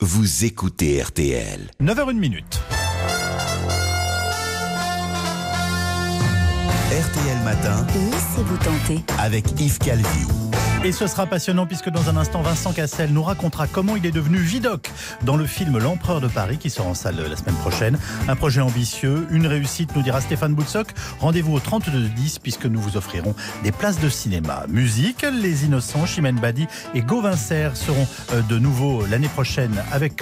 vous écoutez RTL. 9h01. RTL Matin, Laissez-vous tenter avec Yves Calvi. Et ce sera passionnant puisque dans un instant, Vincent Cassel nous racontera comment il est devenu Vidocq dans le film L'Empereur de Paris qui sort en salle la semaine prochaine. Un projet ambitieux, une réussite, nous dira Stéphane Boutsock. Rendez-vous au 3210 puisque nous vous offrirons des places de cinéma. Musique, Les Innocents, Chimène Badi et Gauvin seront de nouveau l'année prochaine avec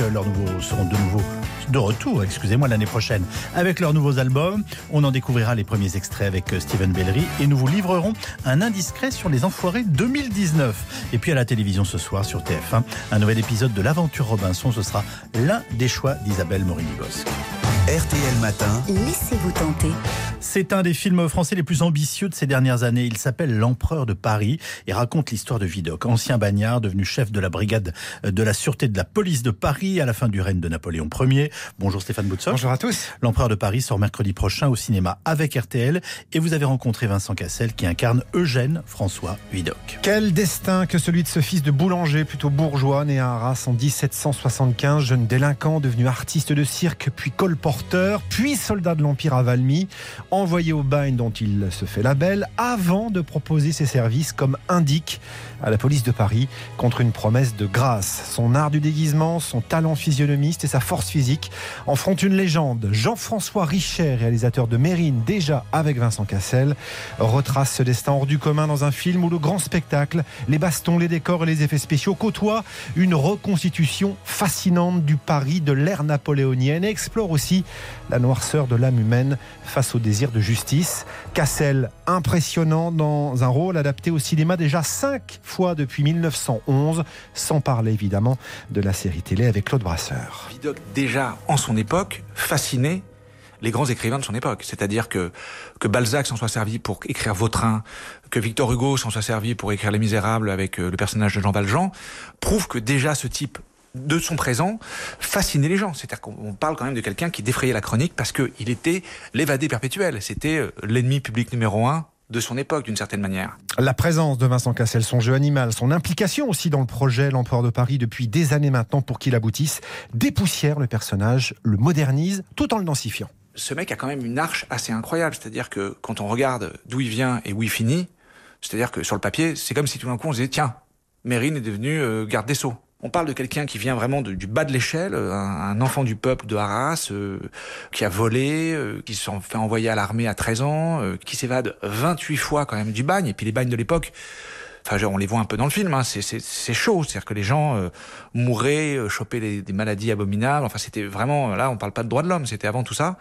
de retour l'année prochaine avec leurs nouveaux albums. On en découvrira les premiers extraits avec Steven Bellery et nous vous livrerons un indiscret sur les Enfoirés 2019. Et puis à la télévision ce soir sur TF1, un nouvel épisode de l'Aventure Robinson. Ce sera l'un des choix d'Isabelle Morini-Bosque. RTL Matin, Laissez-vous tenter. C'est un des films français les plus ambitieux de ces dernières années. Il s'appelle L'Empereur de Paris et raconte l'histoire de Vidocq, ancien bagnard devenu chef de la brigade de la sûreté de la police de Paris à la fin du règne de Napoléon Ier. Bonjour Stéphane Boutsock. Bonjour à tous. L'Empereur de Paris sort mercredi prochain au cinéma avec RTL et vous avez rencontré Vincent Cassel qui incarne Eugène François Vidocq. Quel destin que celui de ce fils de boulanger plutôt bourgeois né à Arras en 1775, jeune délinquant devenu artiste de cirque puis colporteur, puis soldat de l'Empire à Valmy, envoyé au bagne dont il se fait la belle avant de proposer ses services comme indique à la police de Paris contre une promesse de grâce. Son art du déguisement, son talent physionomiste et sa force physique en feront une légende. Jean-François Richet, réalisateur de Mérine, déjà avec Vincent Cassel, retrace ce destin hors du commun dans un film où le grand spectacle, les bastons, les décors et les effets spéciaux côtoient une reconstitution fascinante du Paris de l'ère napoléonienne et explore aussi la noirceur de l'âme humaine face au désir de justice. Cassel, impressionnant dans un rôle adapté au cinéma déjà 5 fois depuis 1911, sans parler évidemment de la série télé avec Claude Brasseur. Vidocq, déjà en son époque, fascinait les grands écrivains de son époque. C'est-à-dire que Balzac s'en soit servi pour écrire Vautrin, que Victor Hugo s'en soit servi pour écrire Les Misérables avec le personnage de Jean Valjean, prouve que déjà ce type de son présent fascinait les gens. C'est-à-dire qu'on parle quand même de quelqu'un qui défrayait la chronique parce qu'il était l'évadé perpétuel. C'était l'ennemi public numéro 1 de son époque, d'une certaine manière. La présence de Vincent Cassel, son jeu animal, son implication aussi dans le projet L'Empereur de Paris depuis des années maintenant pour qu'il aboutisse, dépoussière le personnage, le modernise tout en le densifiant. Ce mec a quand même une arche assez incroyable. C'est-à-dire que quand on regarde d'où il vient et où il finit, c'est-à-dire que sur le papier, c'est comme si tout d'un coup on se disait tiens, Mérine est devenu garde des Sceaux. On parle de quelqu'un qui vient vraiment du bas de l'échelle, un enfant du peuple de Arras, qui a volé, qui s'en fait envoyer à l'armée à 13 ans, qui s'évade 28 fois quand même du bagne. Et puis les bagnes de l'époque, enfin on les voit un peu dans le film, hein, c'est chaud. C'est-à-dire que les gens mouraient, chopaient des maladies abominables. Enfin c'était vraiment, là on parle pas de droits de l'homme, c'était avant tout ça.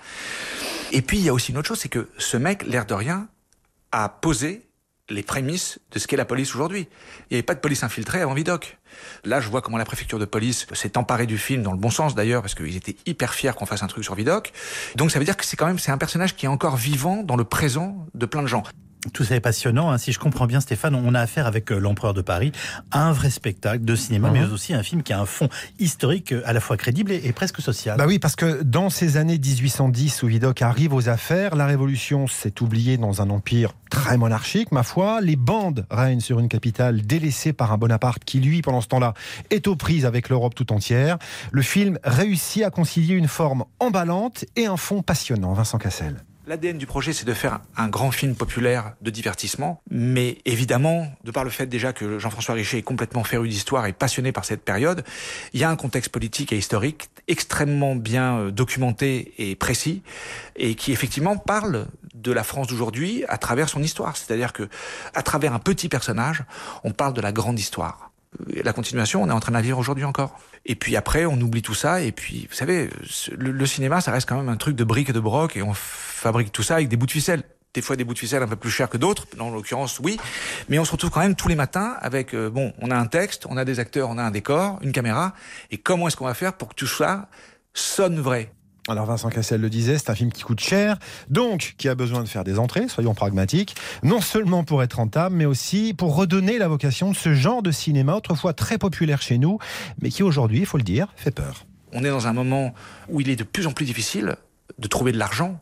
Et puis il y a aussi une autre chose, c'est que ce mec, l'air de rien, a posé les prémices de ce qu'est la police aujourd'hui. Il n'y avait pas de police infiltrée avant Vidocq. Là, je vois comment la préfecture de police s'est emparée du film, dans le bon sens d'ailleurs, parce qu'ils étaient hyper fiers qu'on fasse un truc sur Vidocq. Donc ça veut dire que c'est un personnage qui est encore vivant dans le présent de plein de gens. Tout ça est passionnant, hein. Si je comprends bien Stéphane, on a affaire avec l'Empereur de Paris à un vrai spectacle de cinéma, mais aussi un film qui a un fond historique à la fois crédible et presque social. Bah oui, parce que dans ces années 1810 où Vidocq arrive aux affaires, la Révolution s'est oubliée dans un empire très monarchique, ma foi. Les bandes règnent sur une capitale délaissée par un Bonaparte qui, lui, pendant ce temps-là, est aux prises avec l'Europe tout entière. Le film réussit à concilier une forme emballante et un fond passionnant. Vincent Cassel. L'ADN du projet, c'est de faire un grand film populaire de divertissement. Mais évidemment, de par le fait déjà que Jean-François Richet est complètement féru d'histoire et passionné par cette période, il y a un contexte politique et historique extrêmement bien documenté et précis et qui effectivement parle de la France d'aujourd'hui à travers son histoire. C'est-à-dire que à travers un petit personnage, on parle de la grande histoire. La continuation, on est en train de la vivre aujourd'hui encore. Et puis après, on oublie tout ça. Et puis, vous savez, le cinéma, ça reste quand même un truc de briques et de broc. Et on fabrique tout ça avec des bouts de ficelle. Des fois, des bouts de ficelle un peu plus chers que d'autres. Dans l'occurrence, oui. Mais on se retrouve quand même tous les matins avec, on a un texte, on a des acteurs, on a un décor, une caméra. Et comment est-ce qu'on va faire pour que tout ça sonne vrai ? Alors Vincent Cassel le disait, c'est un film qui coûte cher, donc qui a besoin de faire des entrées, soyons pragmatiques, non seulement pour être rentable, mais aussi pour redonner la vocation de ce genre de cinéma, autrefois très populaire chez nous, mais qui aujourd'hui, il faut le dire, fait peur. On est dans un moment où il est de plus en plus difficile de trouver de l'argent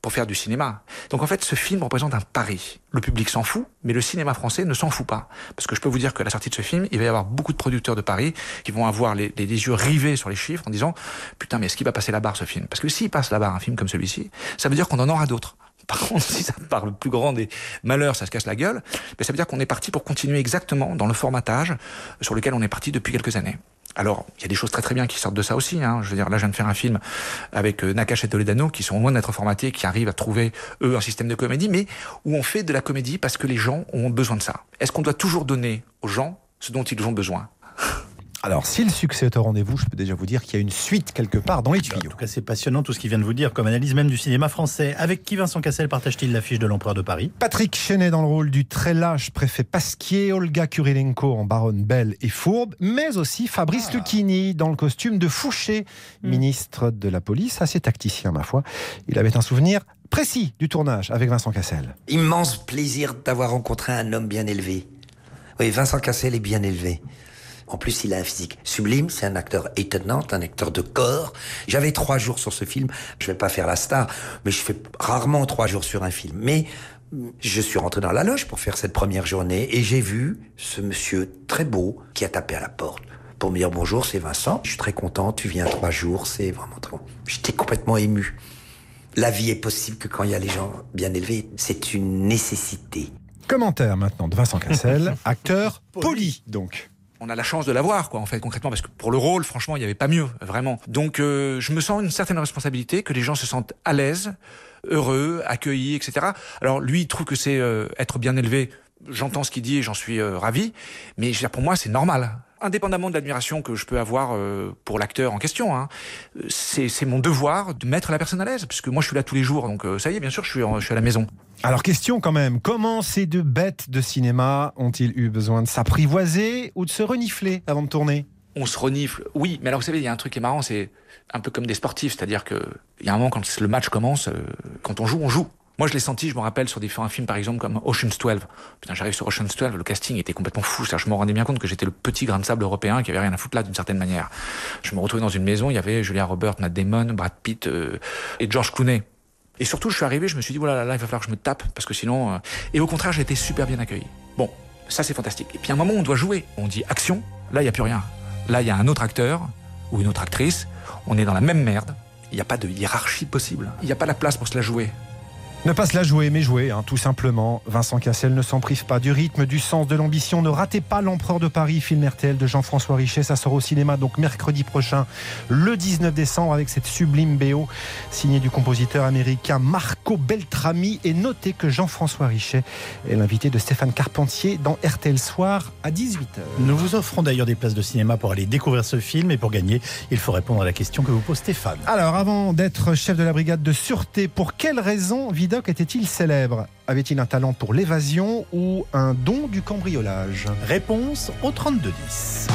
pour faire du cinéma. Donc en fait, ce film représente un pari. Le public s'en fout, mais le cinéma français ne s'en fout pas. Parce que je peux vous dire qu'à la sortie de ce film, il va y avoir beaucoup de producteurs de Paris qui vont avoir les yeux rivés sur les chiffres en disant « Putain, mais est-ce qu'il va passer la barre, ce film ?» Parce que s'il passe la barre, un film comme celui-ci, ça veut dire qu'on en aura d'autres. Par contre, si ça part le plus grand des malheurs, ça se casse la gueule, mais ça veut dire qu'on est parti pour continuer exactement dans le formatage sur lequel on est parti depuis quelques années. Alors, il y a des choses très très bien qui sortent de ça aussi. Je veux dire, là, je viens de faire un film avec Nakache et Toledano qui sont loin d'être formatés, qui arrivent à trouver, eux, un système de comédie, mais où on fait de la comédie parce que les gens ont besoin de ça. Est-ce qu'on doit toujours donner aux gens ce dont ils ont besoin ? Alors, si le succès est au rendez-vous, je peux déjà vous dire qu'il y a une suite quelque part dans les tuyaux. En tout cas, c'est passionnant tout ce qu'il vient de vous dire comme analyse même du cinéma français. Avec qui Vincent Cassel partage-t-il l'affiche de l'Empereur de Paris ? Patrick Chenet dans le rôle du très lâche préfet Pasquier, Olga Kurilenko en baronne belle et fourbe, mais aussi Fabrice Lucchini dans le costume de Fouché, ministre de la police, assez tacticien ma foi. Il avait un souvenir précis du tournage avec Vincent Cassel. Immense plaisir d'avoir rencontré un homme bien élevé. Oui, Vincent Cassel est bien élevé. En plus, il a un physique sublime, c'est un acteur étonnant, un acteur de corps. J'avais 3 jours sur ce film, je vais pas faire la star, mais je fais rarement 3 jours sur un film. Mais je suis rentré dans la loge pour faire cette première journée et j'ai vu ce monsieur très beau qui a tapé à la porte. Pour me dire bonjour, c'est Vincent, je suis très content, tu viens 3 jours, c'est vraiment très bon. J'étais complètement ému. La vie est possible que quand il y a les gens bien élevés, c'est une nécessité. Commentaire maintenant de Vincent Cassel, acteur poli donc. On a la chance de l'avoir, en fait, concrètement, parce que pour le rôle, franchement, il n'y avait pas mieux, vraiment. Donc, je me sens une certaine responsabilité, que les gens se sentent à l'aise, heureux, accueillis, etc. Alors, lui, il trouve que c'est être bien élevé. J'entends ce qu'il dit et j'en suis ravi. Mais je veux dire, pour moi, c'est normal. Indépendamment de l'admiration que je peux avoir pour l'acteur en question, c'est mon devoir de mettre la personne à l'aise, puisque moi, je suis là tous les jours. Donc, ça y est, bien sûr, je suis à la maison. Alors question quand même, comment ces 2 bêtes de cinéma ont-ils eu besoin de s'apprivoiser ou de se renifler avant de tourner ? On se renifle, oui, mais alors vous savez, il y a un truc qui est marrant, c'est un peu comme des sportifs, c'est-à-dire qu'il y a un moment quand le match commence, quand on joue, on joue. Moi je l'ai senti, je me rappelle sur différents films par exemple comme Ocean's 12. Putain, j'arrive sur Ocean's 12, le casting était complètement fou, c'est-à-dire je me rendais bien compte que j'étais le petit grain de sable européen qui avait rien à foutre là d'une certaine manière. Je me retrouvais dans une maison, il y avait Julia Roberts, Matt Damon, Brad Pitt et George Clooney. Et surtout, je suis arrivé, je me suis dit, voilà, là, il va falloir que je me tape, parce que sinon... Et au contraire, j'ai été super bien accueilli. Bon, ça, c'est fantastique. Et puis, à un moment, on doit jouer. On dit action. Là, il n'y a plus rien. Là, il y a un autre acteur ou une autre actrice. On est dans la même merde. Il n'y a pas de hiérarchie possible. Il n'y a pas la place pour se la jouer. Ne pas se la jouer, mais jouer, tout simplement. Vincent Cassel ne s'en prive pas du rythme, du sens, de l'ambition. Ne ratez pas l'Empereur de Paris, film RTL de Jean-François Richet. Ça sort au cinéma donc mercredi prochain, le 19 décembre, avec cette sublime BO signée du compositeur américain Marco Beltrami. Et notez que Jean-François Richet est l'invité de Stéphane Carpentier dans RTL Soir à 18h. Nous vous offrons d'ailleurs des places de cinéma pour aller découvrir ce film. Et pour gagner, il faut répondre à la question que vous pose Stéphane. Alors, avant d'être chef de la brigade de sûreté, pour quelle raison Vidocq était-il célèbre ? Avait-il un talent pour l'évasion ou un don du cambriolage ? Réponse au 3210.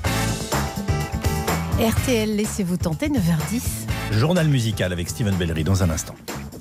RTL, laissez-vous tenter, 9h10. Journal musical avec Steven Bellery dans un instant.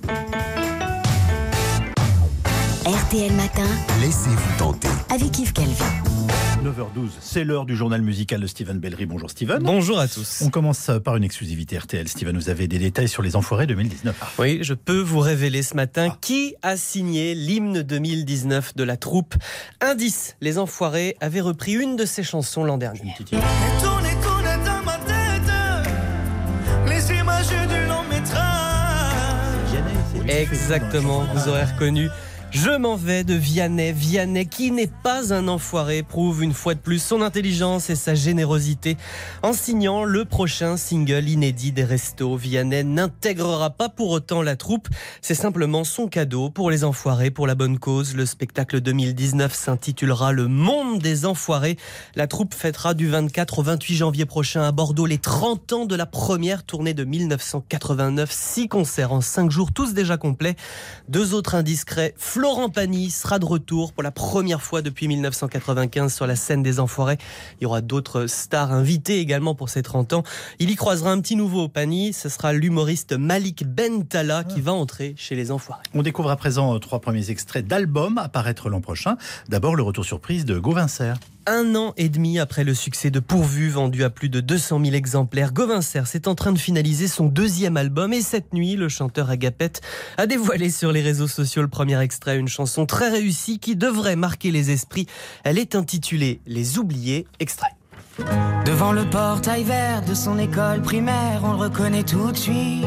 RTL Matin, Laissez-vous tenter. avec Yves Calvi. 9h12, c'est l'heure du journal musical de Steven Bellery. Bonjour Steven. Bonjour à tous. On commence par une exclusivité RTL. Steven, vous avez des détails sur les Enfoirés 2019. Oui, je peux vous révéler ce matin qui a signé l'hymne 2019 de la troupe. Indice, les Enfoirés avaient repris une de ses chansons l'an dernier. Une petite idée. Dans ma tête, les images du long métrage. Exactement, vous aurez reconnu. Je m'en vais de Vianney. Vianney, qui n'est pas un enfoiré, prouve une fois de plus son intelligence et sa générosité en signant le prochain single inédit des Restos. Vianney n'intégrera pas pour autant la troupe. C'est simplement son cadeau pour les enfoirés, pour la bonne cause. Le spectacle 2019 s'intitulera Le Monde des Enfoirés. La troupe fêtera du 24 au 28 janvier prochain à Bordeaux les 30 ans de la première tournée de 1989. 6 concerts en 5 jours, tous déjà complets. 2 autres indiscrets. Florent Pagny sera de retour pour la première fois depuis 1995 sur la scène des Enfoirés. Il y aura d'autres stars invitées également pour ces 30 ans. Il y croisera un petit nouveau, Pagny. Ce sera l'humoriste Malik Bentala qui va entrer chez les Enfoirés. On découvre à présent 3 premiers extraits d'albums à paraître l'an prochain. D'abord, le retour surprise de Gauvin Serre. 1 an et demi après le succès de Pourvu, vendu à plus de 200 000 exemplaires, Gauvin Cerce est en train de finaliser son 2e album. Et cette nuit, le chanteur Agapet a dévoilé sur les réseaux sociaux le premier extrait, une chanson très réussie qui devrait marquer les esprits. Elle est intitulée Les Oubliés, extrait. Devant le portail vert de son école primaire, on le reconnaît tout de suite.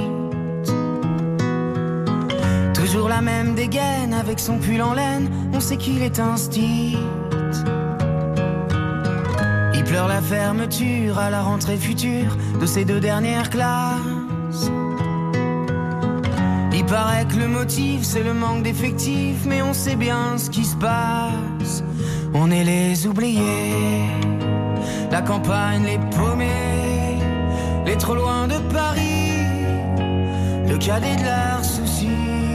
Toujours la même dégaine avec son pull en laine, on sait qu'il est un style. Il pleure la fermeture à la rentrée future de ses 2 dernières classes. Il paraît que le motif c'est le manque d'effectifs, mais on sait bien ce qui se passe. On est les oubliés, la campagne, les paumés, les trop loin de Paris, le cadet de leurs soucis.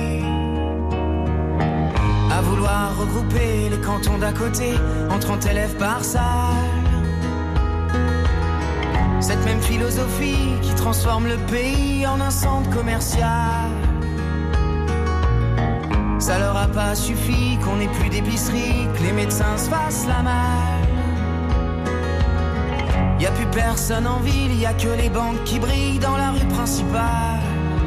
À vouloir regrouper les cantons d'à côté en 30 élèves par salle. Cette même philosophie qui transforme le pays en un centre commercial. Ça leur a pas suffi qu'on n'ait plus d'épicerie, que les médecins se fassent la malle. Y a plus personne en ville, y a que les banques qui brillent dans la rue principale.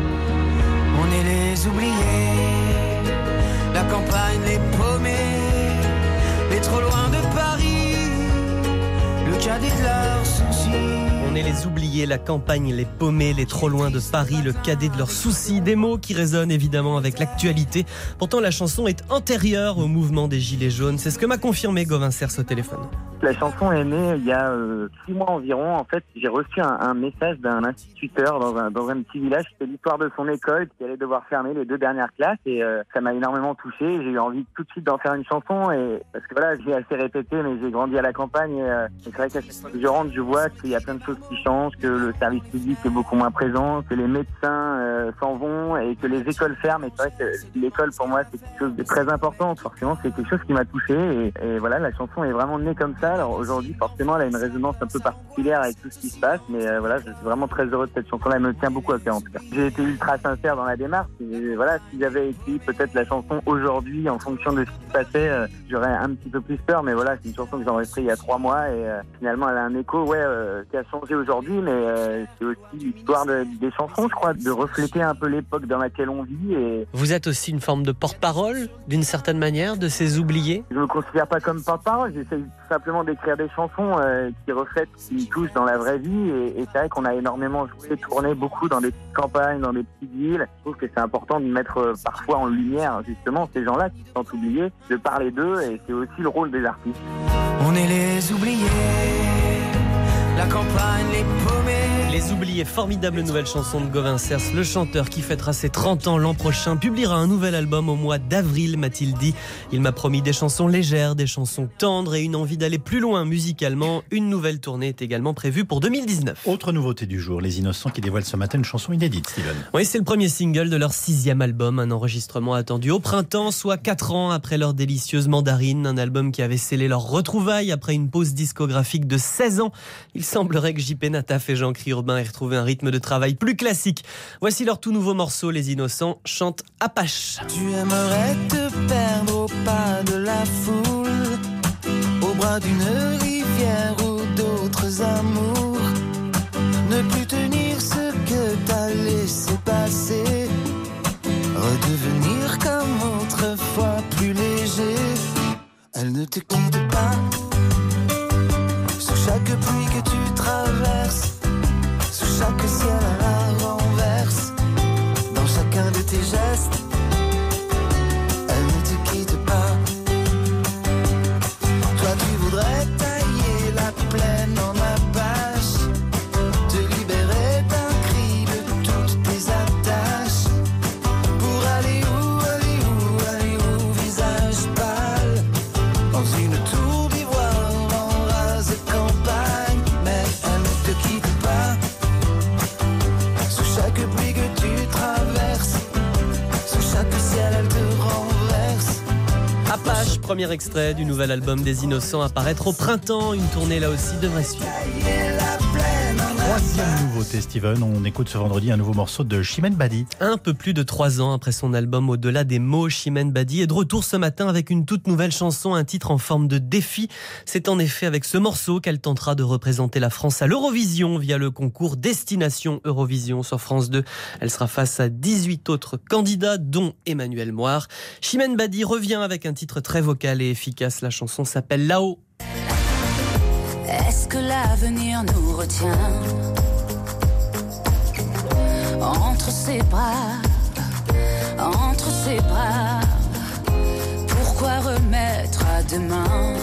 On est les oubliés, la campagne, les paumés, les trop loin de Paris, le cadet de leurs soucis. On est les oubliés, la campagne, les paumés, les trop loin de Paris, le cadet de leurs soucis. Des mots qui résonnent évidemment avec l'actualité. Pourtant, la chanson est antérieure au mouvement des Gilets jaunes. C'est ce que m'a confirmé Gauvin Cerce au téléphone. La chanson est née il y a 6 mois environ. En fait, j'ai reçu un message d'un instituteur dans un petit village. C'était l'histoire de son école qui allait devoir fermer les 2 dernières classes. Et ça m'a énormément touché. J'ai eu envie tout de suite d'en faire une chanson. Et parce que voilà, j'ai assez répété, mais j'ai grandi à la campagne. Et c'est vrai qu'à chaque fois que je rentre, je vois qu'il y a plein de choses qui changent, que le service public est beaucoup moins présent, que les médecins s'en vont et que les écoles ferment. Et c'est vrai que l'école, pour moi, c'est quelque chose de très important. Forcément, c'est quelque chose qui m'a touché. Et voilà, la chanson est vraiment née comme ça. Alors aujourd'hui, forcément, elle a une résonance un peu particulière avec tout ce qui se passe. Mais voilà, je suis vraiment très heureux de cette chanson-là. Elle me tient beaucoup à cœur, en tout cas. J'ai été ultra sincère dans la démarche. Et voilà, si j'avais écrit peut-être la chanson aujourd'hui en fonction de ce qui se passait, j'aurais un petit peu plus peur. Mais voilà, c'est une chanson que j'ai enregistrée il y a 3 mois. Et finalement, elle a un écho qui a changé aujourd'hui. Mais c'est aussi l'histoire des chansons, je crois, de refléter un peu l'époque dans laquelle on vit. Et vous êtes aussi une forme de porte-parole, d'une certaine manière, de ces oubliés? Je me considère pas comme porte-parole, j'essaie simplement d'écrire des chansons qui reflètent, qui touchent dans la vraie vie. Et c'est vrai qu'on a énormément joué, tourné beaucoup dans des petites campagnes, dans des petites villes. Je trouve que c'est important de mettre parfois en lumière justement ces gens-là qui se sentent oubliés, de parler d'eux, et c'est aussi le rôle des artistes. On est les oubliés, la campagne, les paumés. Les Oubliés, formidable nouvelle chanson de Gauvin Cerce. Le chanteur qui fêtera ses 30 ans l'an prochain publiera un nouvel album au mois d'avril, m'a-t-il dit. Il m'a promis des chansons légères, des chansons tendres et une envie d'aller plus loin musicalement. Une nouvelle tournée est également prévue pour 2019. Autre nouveauté du jour, Les Innocents qui dévoilent ce matin une chanson inédite, Steven. Oui, c'est le premier single de leur 6e album, un enregistrement attendu au printemps, soit 4 ans après leur délicieuse Mandarine, un album qui avait scellé leur retrouvaille après une pause discographique de 16 ans. Il semblerait que JP Nataf et Jean-Cri Urbain aient retrouvé un rythme de travail plus classique. Voici leur tout nouveau morceau, Les Innocents chantent Apache. Tu aimerais te perdre au pas de la foule, au bras d'une rivière ou d'autres amours, ne plus tenir ce que t'as laissé passer, redevenir comme autrefois plus léger. Elle ne te quitte pas, sous chaque pluie que tu traverses, sous chaque ciel à la renverse, dans chacun de tes gestes. Elle ne te quitte pas. Toi tu voudrais tailler la plaine en apache, te libérer d'un cri de toutes tes attaches, pour aller où, visage pâle, dans une tour d'ivoire en rase campagne. Mais elle ne te quitte pas, sous chaque pluie que tu traverses, sous chaque ciel elle te renverse. Apache, premier extrait du nouvel album des Innocents à paraître au printemps. Une tournée là aussi devrait suivre. Troisième nouveauté. nouveauté, Steven. On écoute ce vendredi un nouveau morceau de Chimène Badi. Un peu plus de 3 ans après son album Au-delà des mots, Chimène Badi est de retour ce matin avec une toute nouvelle chanson, un titre en forme de défi. C'est en effet avec ce morceau qu'elle tentera de représenter la France à l'Eurovision via le concours Destination Eurovision sur France 2. Elle sera face à 18 autres candidats, dont Emmanuel Moir. Chimène Badi revient avec un titre très vocal et efficace. La chanson s'appelle Là-haut. Est-ce que l'avenir nous retient entre ses bras, entre ses bras? Pourquoi remettre à demain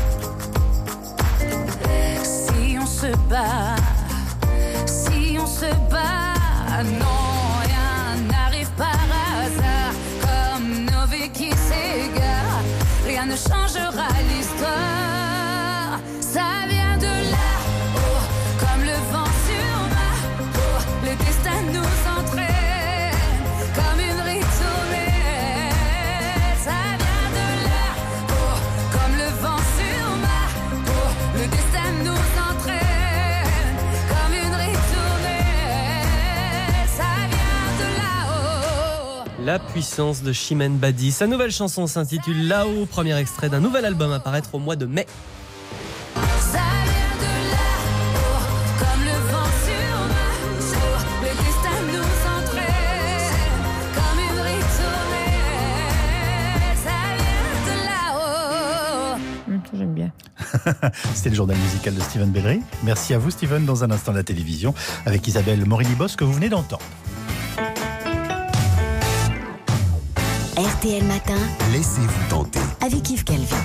si on se bat, si on se bat? Non, rien n'arrive par hasard, comme nos vies qui s'égarent. Rien ne changera l'histoire. Ça vient de là-haut, comme le vent sur ma peau. Le destin nous entraîne comme une ritournelle. Ça vient de là-haut, comme le vent sur ma peau. Le destin nous entraîne comme une ritournelle. Ça vient de là-haut. La puissance de Chimène Badi. Sa nouvelle chanson s'intitule Là-haut, premier extrait d'un nouvel album à paraître au mois de mai. Ça vient de là-haut, comme le vent sur ma peau. Le destin nous entraîne comme une ritournelle. Ça vient de là-haut. J'aime bien. C'était le journal musical de Steven Bellery. Merci à vous, Steven. Dans un instant, la télévision avec Isabelle Morini-Bosque que vous venez d'entendre. RTL Matin, Laissez-vous tenter. avec Yves Calvi.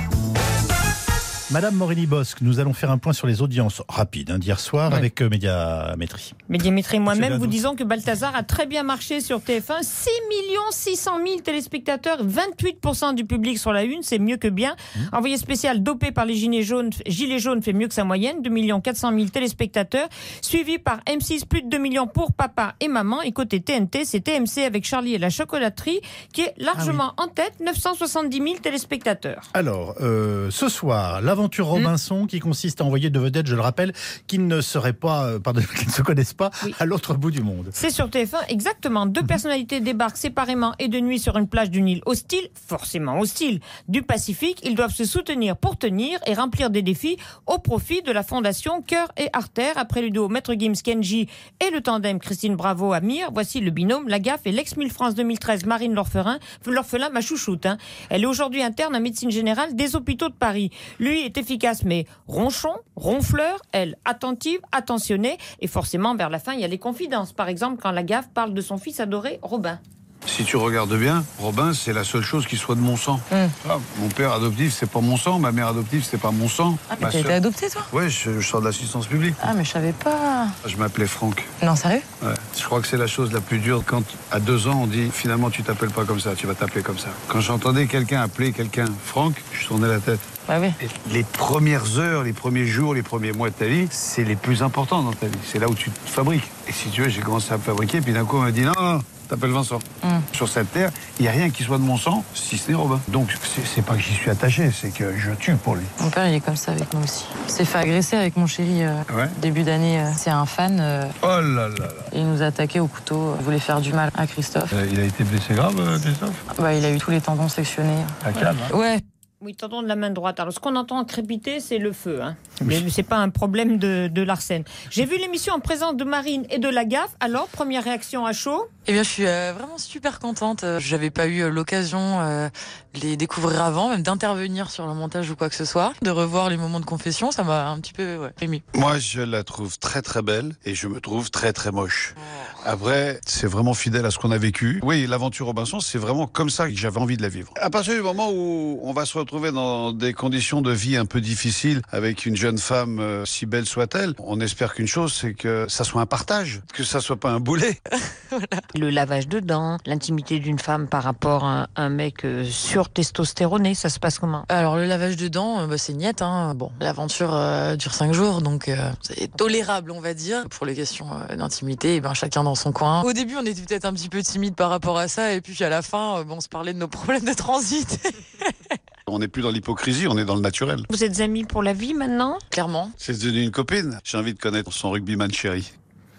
Madame Morini-Bosque, nous allons faire un point sur les audiences rapides d'hier soir avec Médiamétrie. Médiamétrie et moi-même Monsieur vous Gadou. disons que Balthazar a très bien marché sur TF1. 6 600 000 téléspectateurs, 28% du public sur la une, c'est mieux que bien. Envoyé spécial dopé par les Gilets jaunes fait mieux que sa moyenne, 2 400 000 téléspectateurs. Suivi par M6, plus de 2 millions pour papa et maman. Et côté TNT, c'est TMC avec Charlie et la chocolaterie qui est largement en tête, 970 000 téléspectateurs. Alors, ce soir, l'aventure Robinson qui consiste à envoyer deux vedettes, je le rappelle, qui ne seraient pas, qui ne se connaissent pas à l'autre bout du monde. C'est sur TF1, exactement. Deux personnalités débarquent séparément et de nuit sur une plage d'une île hostile, forcément hostile, du Pacifique. Ils doivent se soutenir pour tenir et remplir des défis au profit de la fondation Cœur et Artère. Après le duo Maître Gims Kenji et le tandem Christine Bravo-Amir, voici le binôme, la gaffe et l'ex-Miss France 2013 Marine L'Orphelin, ma chouchoute. Elle est aujourd'hui interne à médecine générale des hôpitaux de Paris. Lui est efficace mais ronchon, ronfleur, elle attentive, attentionnée, et forcément vers la fin il y a les confidences. Par exemple quand la gaffe parle de son fils adoré Robin. Si tu regardes bien, Robin, c'est la seule chose qui soit de mon sang. Ah, mon père adoptif, c'est pas mon sang. Ma mère adoptive, c'est pas mon sang. Ah, mais t'as été adopté, toi? Ouais, je sors de l'assistance publique. Ah, mais je savais pas. Je m'appelais Franck. Non, sérieux? Ouais. Je crois que c'est la chose la plus dure quand, à 2 ans, on dit finalement, tu t'appelles pas comme ça, tu vas t'appeler comme ça. Quand j'entendais quelqu'un appeler quelqu'un Franck, je tournais la tête. Ouais, oui. Et les premières heures, les premiers jours, les premiers mois de ta vie, c'est les plus importants dans ta vie. C'est là où tu te fabriques. Et si tu veux, j'ai commencé à me fabriquer, puis d'un coup, on m'a dit non, t'appelles Vincent. Sur cette terre, il n'y a rien qui soit de mon sang, si ce n'est Robin. Donc, c'est pas que j'y suis attaché, c'est que je tue pour lui. Mon père, il est comme ça avec moi aussi. Il s'est fait agresser avec mon chéri début d'année. C'est un fan. Oh là là là. Il nous a attaqué au couteau. Il voulait faire du mal à Christophe. Il a été blessé grave, Christophe? Bah, il a eu tous les tendons sectionnés. À calme, hein. Ouais. Oui, tendon de la main droite. Alors, ce qu'on entend crépiter, c'est le feu. Mais c'est pas un problème de l'arsène. J'ai vu l'émission en présence de Marine et de la gaffe. Alors, première réaction à chaud? Eh bien, je suis vraiment super contente. J'avais pas eu l'occasion de les découvrir avant, même d'intervenir sur le montage ou quoi que ce soit. De revoir les moments de confession, ça m'a un petit peu ému. Moi, je la trouve très très belle et je me trouve très très moche. Après, c'est vraiment fidèle à ce qu'on a vécu. Oui, l'aventure Robinson, c'est vraiment comme ça que j'avais envie de la vivre. À partir du moment où on va se retrouver dans des conditions de vie un peu difficiles avec une jeune femme, si belle soit-elle, on espère qu'une chose, c'est que ça soit un partage, que ça soit pas un boulet. Voilà. Le lavage de dents, l'intimité d'une femme par rapport à un mec surtestostéroné, ça se passe comment? Alors, le lavage de dents, c'est niette. Bon, l'aventure dure 5 jours, donc c'est tolérable, on va dire. Pour les questions d'intimité, chacun dans son coin. Au début, on était peut-être un petit peu timide par rapport à ça, et puis à la fin, on se parlait de nos problèmes de transit. On n'est plus dans l'hypocrisie, on est dans le naturel. Vous êtes amis pour la vie maintenant? Clairement. C'est devenu une copine. J'ai envie de connaître son rugbyman chéri.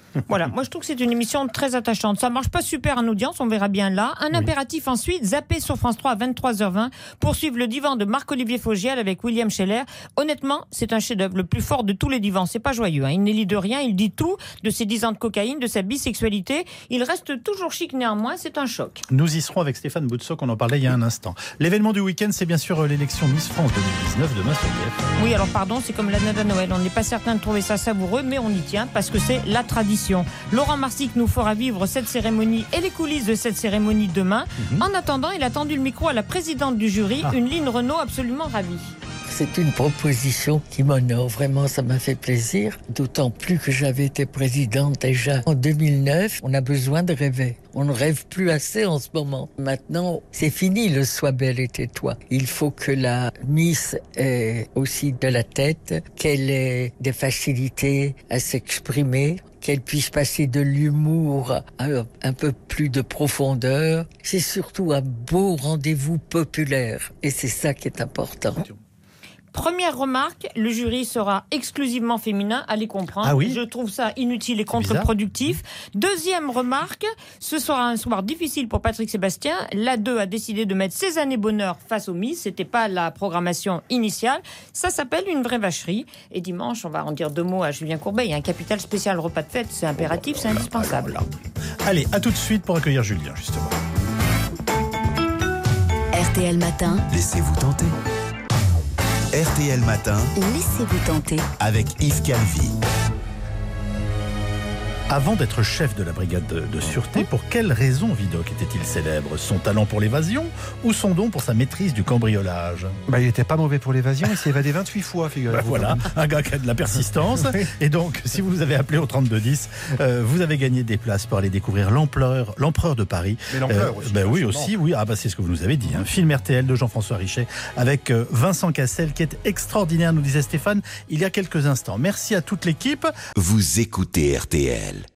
Voilà, moi je trouve que c'est une émission très attachante. Ça marche pas super en audience, on verra bien là. Un impératif ensuite, zapper sur France 3 à 23h20 pour suivre le divan de Marc-Olivier Fogiel avec William Scheller. Honnêtement, c'est un chef-d'œuvre, le plus fort de tous les divans. C'est pas joyeux, hein. Il n'est de rien, il dit tout de ses 10 ans de cocaïne, de sa bisexualité. Il reste toujours chic néanmoins, c'est un choc. Nous y serons avec Stéphane Boutsock, on en parlait il y a un instant. L'événement du week-end, c'est bien sûr l'élection Miss France 2019 demain sur BFM. Oui, alors pardon, c'est comme l'année de Noël. On n'est pas certain de trouver ça savoureux, mais on y tient parce que c'est la tradition. Laurent Marsic nous fera vivre cette cérémonie et les coulisses de cette cérémonie demain. En attendant, il a tendu le micro à la présidente du jury, une Lynn Renaud absolument ravie. C'est une proposition qui m'honore, vraiment ça m'a fait plaisir, d'autant plus que j'avais été présidente déjà en 2009. On a besoin de rêver, on ne rêve plus assez en ce moment. Maintenant, c'est fini le sois belle et tais-toi. Il faut que la Miss ait aussi de la tête, qu'elle ait des facilités à s'exprimer, qu'elle puisse passer de l'humour à un peu plus de profondeur. C'est surtout un beau rendez-vous populaire et c'est ça qui est important. Première remarque, le jury sera exclusivement féminin, allez comprendre. Ah oui ? Je trouve ça inutile et contre-productif. Deuxième remarque, ce sera un soir difficile pour Patrick Sébastien. L'A2 a décidé de mettre ses années bonheur face aux Miss. C'était pas la programmation initiale. Ça s'appelle une vraie vacherie. Et dimanche, on va en dire 2 mots à Julien Courbet. Il y a un capital spécial repas de fête. C'est impératif, c'est indispensable. Allez, à tout de suite pour accueillir Julien, justement. RTL Matin. Laissez-vous tenter. RTL Matin. Laissez-vous tenter. Avec Yves Calvi. Avant d'être chef de la brigade de sûreté, pour quelle raison Vidocq était-il célèbre ? Son talent pour l'évasion ou son don pour sa maîtrise du cambriolage ? Il n'était pas mauvais pour l'évasion, il s'est évadé 28 fois, figurez-vous. Voilà, un gars qui a de la persistance. Et donc, si vous nous avez appelé au 3210, vous avez gagné des places pour aller découvrir l'empereur de Paris. Mais l'empereur aussi. Oui, aussi, oui. Ah, c'est ce que vous nous avez dit. Un film RTL de Jean-François Richet avec Vincent Cassel qui est extraordinaire, nous disait Stéphane il y a quelques instants. Merci à toute l'équipe. Vous écoutez RTL.